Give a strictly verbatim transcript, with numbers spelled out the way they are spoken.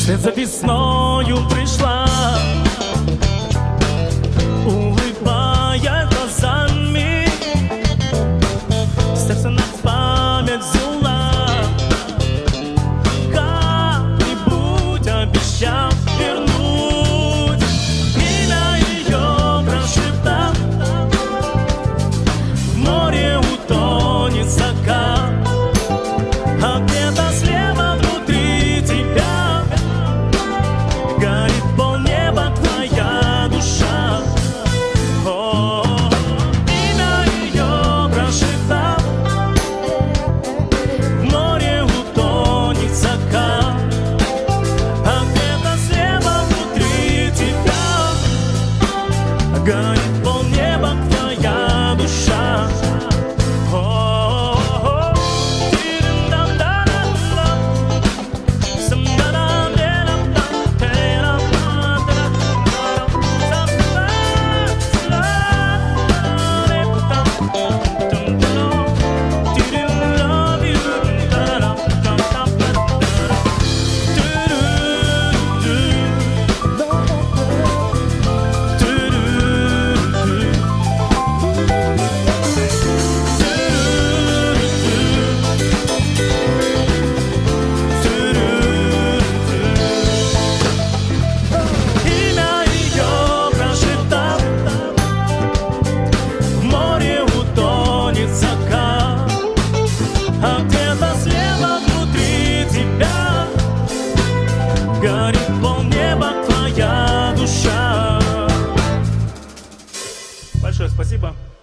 Вслед за весною пришла, улыбая глазами, сердце на память взяла. Как-нибудь обещал вернуть, имя ее прошептал, в море утонет закат, а где-то слева внутри тебя горит полнеба твоя душа. О, имя ее прошептал, в море утонет закат, а где-то слева внутри тебя горит полнеба твоя душа. А где-то слева внутри тебя горит полнеба твоя душа. Большое спасибо.